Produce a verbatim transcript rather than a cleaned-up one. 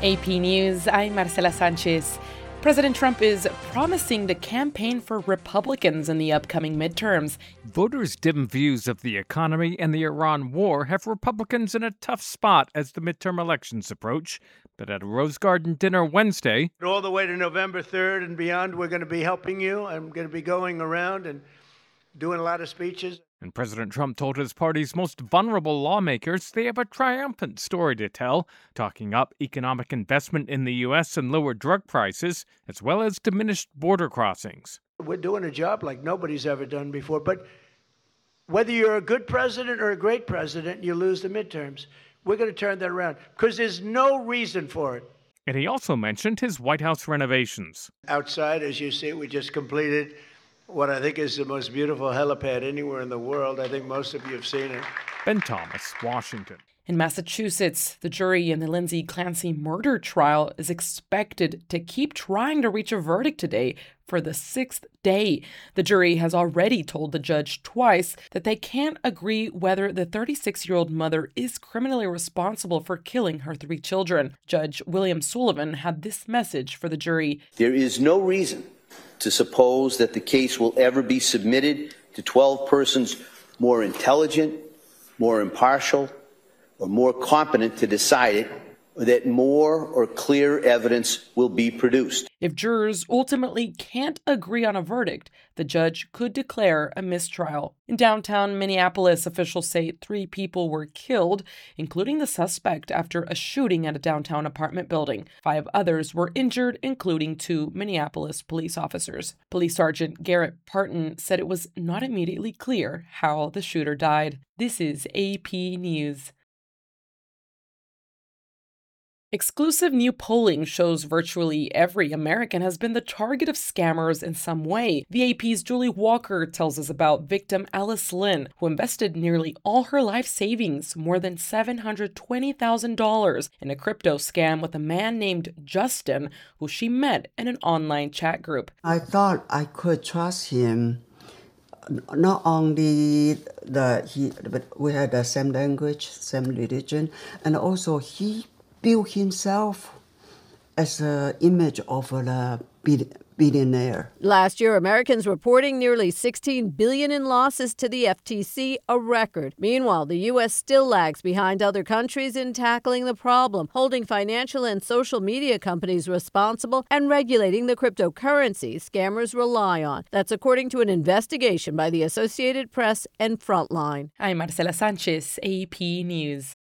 A P News, I'm Marcela Sanchez. President Trump is promising to campaign for Republicans in the upcoming midterms. Voters' dim views of the economy and the Iran war have Republicans in a tough spot as the midterm elections approach. But at a Rose Garden dinner Wednesday, all the way to November third and beyond, we're going to be helping you. I'm going to be going around and doing a lot of speeches. And President Trump told his party's most vulnerable lawmakers they have a triumphant story to tell, talking up economic investment in the U S and lower drug prices, as well as diminished border crossings. We're doing a job like nobody's ever done before. But whether you're a good president or a great president, you lose the midterms. We're going to turn that around because there's no reason for it. And he also mentioned his White House renovations. Outside, as you see, we just completed what I think is the most beautiful helipad anywhere in the world. I think most of you have seen it. Ben Thomas, Washington. In Massachusetts, the jury in the Lindsay Clancy murder trial is expected to keep trying to reach a verdict today for the sixth day. The jury has already told the judge twice that they can't agree whether the thirty-six-year-old mother is criminally responsible for killing her three children. Judge William Sullivan had this message for the jury. There is no reason to suppose that the case will ever be submitted to twelve persons more intelligent, more impartial, or more competent to decide it, or that more or clear evidence will be produced. If jurors ultimately can't agree on a verdict, the judge could declare a mistrial. In downtown Minneapolis, officials say three people were killed, including the suspect, after a shooting at a downtown apartment building. Five others were injured, including two Minneapolis police officers. Police Sergeant Garrett Parton said it was not immediately clear how the shooter died. This is A P News. Exclusive new polling shows virtually every American has been the target of scammers in some way. The A P's Julie Walker tells us about victim Alice Lynn, who invested nearly all her life savings, more than seven hundred twenty thousand dollars, in a crypto scam with a man named Justin, who she met in an online chat group. I thought I could trust him. Not only the he, but we had the same language, same religion, and also he built himself as an image of a billionaire. Last year, Americans reporting nearly sixteen billion dollars in losses to the F T C, a record. Meanwhile, the U S still lags behind other countries in tackling the problem, holding financial and social media companies responsible and regulating the cryptocurrency scammers rely on. That's according to an investigation by the Associated Press and Frontline. I'm Marcela Sanchez, A P News.